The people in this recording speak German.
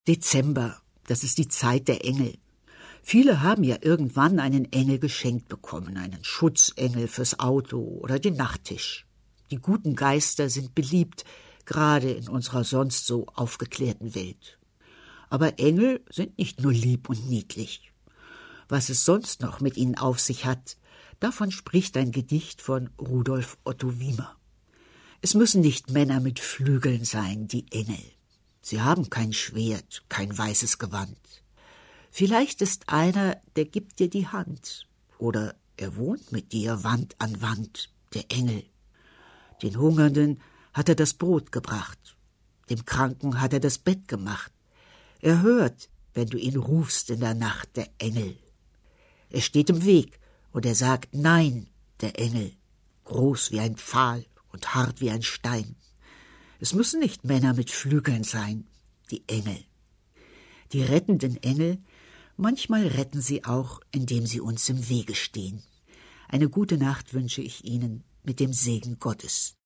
Dezember, das ist die Zeit der Engel. Viele haben ja irgendwann einen Engel geschenkt bekommen, einen Schutzengel fürs Auto oder den Nachttisch. Die guten Geister sind beliebt, gerade in unserer sonst so aufgeklärten Welt. Aber Engel sind nicht nur lieb und niedlich. Was es sonst noch mit ihnen auf sich hat, davon spricht ein Gedicht von Rudolf Otto Wiemer. Es müssen nicht Männer mit Flügeln sein, die Engel. Sie haben kein Schwert, kein weißes Gewand. Vielleicht ist einer, der gibt dir die Hand. Oder er wohnt mit dir Wand an Wand, der Engel. Den Hungernden hat er das Brot gebracht. Dem Kranken hat er das Bett gemacht. Er hört, wenn du ihn rufst in der Nacht, der Engel. Er steht im Weg und er sagt Nein, der Engel. Groß wie ein Pfahl und hart wie ein Stein. Es müssen nicht Männer mit Flügeln sein, die Engel. Die rettenden Engel, manchmal retten sie auch, indem sie uns im Wege stehen. Eine gute Nacht wünsche ich Ihnen mit dem Segen Gottes.